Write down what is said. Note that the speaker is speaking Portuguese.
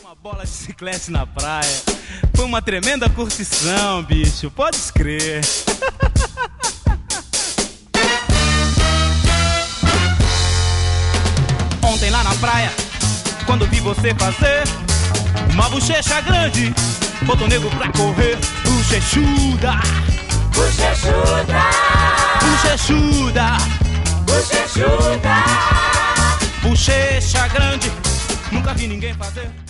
Uma bola de chiclete na praia. Foi uma tremenda curtição, bicho. Pode crer. Ontem lá na praia, quando vi você fazer uma bochecha grande, botou nego pra correr. Bochechuda, bochechuda, bochechuda, bochechuda, bochecha grande, nunca vi ninguém fazer.